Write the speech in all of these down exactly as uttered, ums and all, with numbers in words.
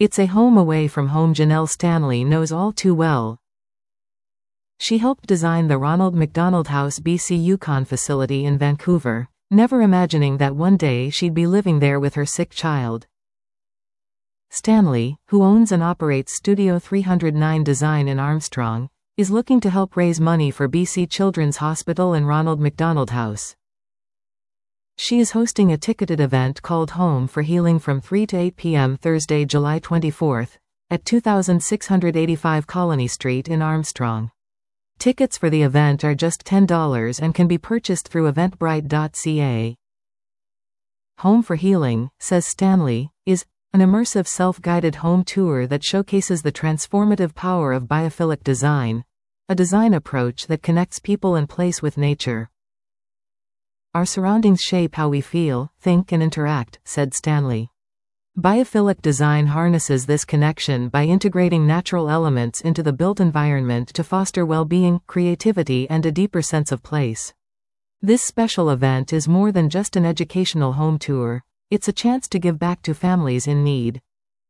It's a home away from home Janelle Stanley knows all too well. She helped design the Ronald McDonald House B C Yukon facility in Vancouver, never imagining that one day she'd be living there with her sick child. Stanley, who owns and operates Studio three oh nine Design in Armstrong, is looking to help raise money for B C Children's Hospital and Ronald McDonald House. She is hosting a ticketed event called Home for Healing from three to eight p m Thursday, July twenty-fourth, at two thousand six hundred eighty-five Colony Street in Armstrong. Tickets for the event are just ten dollars and can be purchased through eventbrite dot c a. Home for Healing, says Stanley, is an immersive self-guided home tour that showcases the transformative power of biophilic design, a design approach that connects people and place with nature. Our surroundings shape how we feel, think and interact, said Stanley. Biophilic design harnesses this connection by integrating natural elements into the built environment to foster well-being, creativity and a deeper sense of place. This special event is more than just an educational home tour, it's a chance to give back to families in need.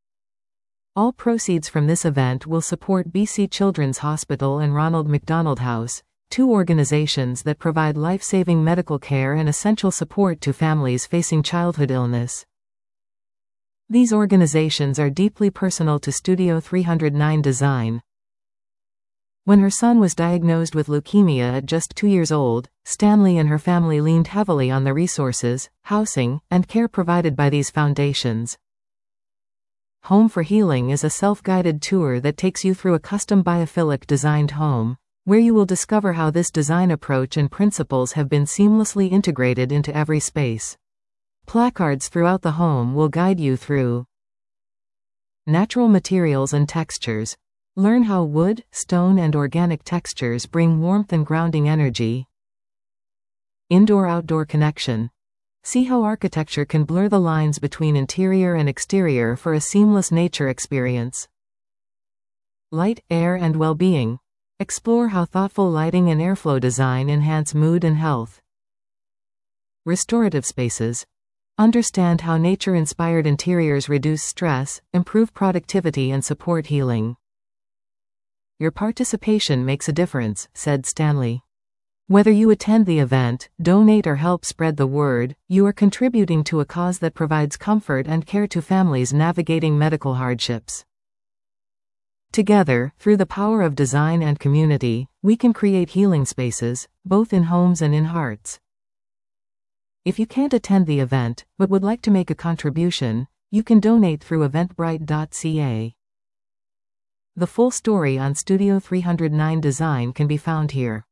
All proceeds from this event will support B C Children's Hospital and Ronald McDonald House, two organizations that provide life-saving medical care and essential support to families facing childhood illness. These organizations are deeply personal to Studio three oh nine Design. When her son was diagnosed with leukemia at just two years old, Stanley and her family leaned heavily on the resources, housing, and care provided by these foundations. Home for Healing is a self-guided tour that takes you through a custom biophilic designed home, where you will discover how this design approach and principles have been seamlessly integrated into every space. Placards throughout the home will guide you through natural materials and textures. Learn how wood, stone and organic textures bring warmth and grounding energy. Indoor-outdoor connection. See how architecture can blur the lines between interior and exterior for a seamless nature experience. Light, air and well-being. Explore how thoughtful lighting and airflow design enhance mood and health. Restorative spaces. Understand how nature-inspired interiors reduce stress, improve productivity and support healing. Your participation makes a difference, said Stanley. Whether you attend the event, donate or help spread the word, you are contributing to a cause that provides comfort and care to families navigating medical hardships. Together, through the power of design and community, we can create healing spaces, both in homes and in hearts. If you can't attend the event, but would like to make a contribution, you can donate through eventbrite dot c a. The full story on Studio three oh nine Design can be found here.